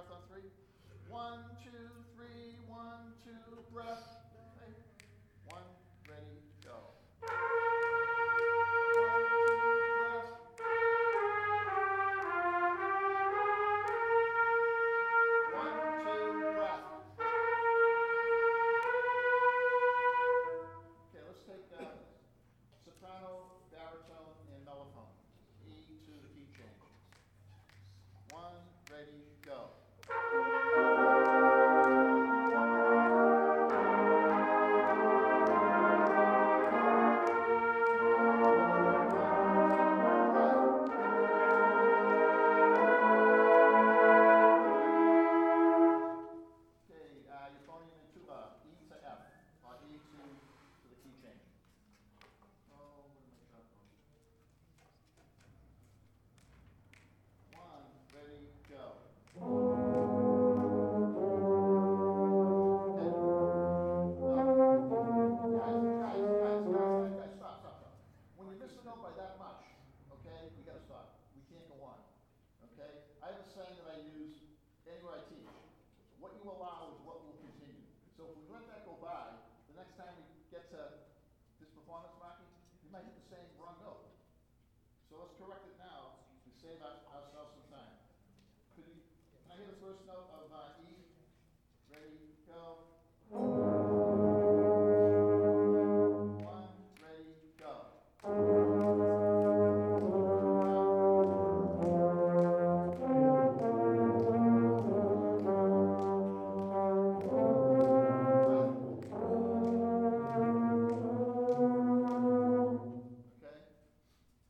breath on three. 1, 2, 3, 1, 2, breath. Okay. 1, ready, go. 1, 2, breath. 1, 2, breath. Okay, let's take soprano, baritone, and mellophone. E to the key change. 1, ready, go. Euphonium and tuba, E to F, or E to the key change. Oh, where my sharp one? 1, ready, go. Guys, stop. When you miss a note by that much, okay, you gotta stop. We can't go on, okay? I have a saying that I use anywhere I teach. What you allow is what will continue. So if we let that go by, the next time we get to this performance marking, we might hit the same wrong note. So let's correct it now to save ourselves some time. Can I hear the first note of E? Ready, go.